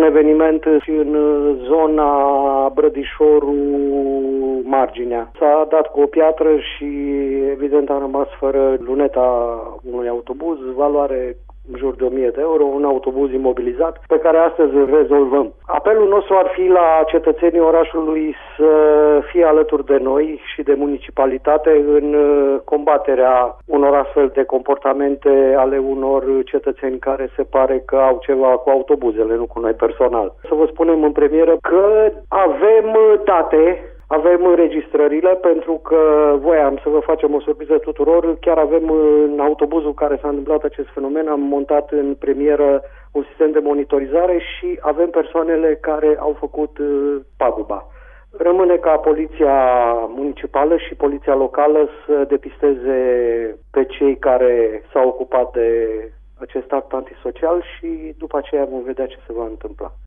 eveniment în zona Brădișoru-Marginea. S-a dat cu o piatră și evident am rămas fără luneta unui autobuz, valoare în jur de 1000 de euro, un autobuz imobilizat pe care astăzi îl rezolvăm. Apelul nostru ar fi la cetățenii orașului să fie alături de noi și de municipalitate în combaterea unor astfel de comportamente ale unor cetățeni care se pare că au ceva cu autobuzele, nu cu noi personal. Să vă spunem în premieră că avem date, avem înregistrările, pentru că voiam să vă facem o surpriză tuturor. Chiar avem în autobuzul care s-a întâmplat acest fenomen, am montat în premieră un sistem de monitorizare și avem persoanele care au făcut paguba. Rămâne ca poliția municipală și poliția locală să depisteze pe cei care s-au ocupat de acest act antisocial și după aceea vom vedea ce se va întâmpla.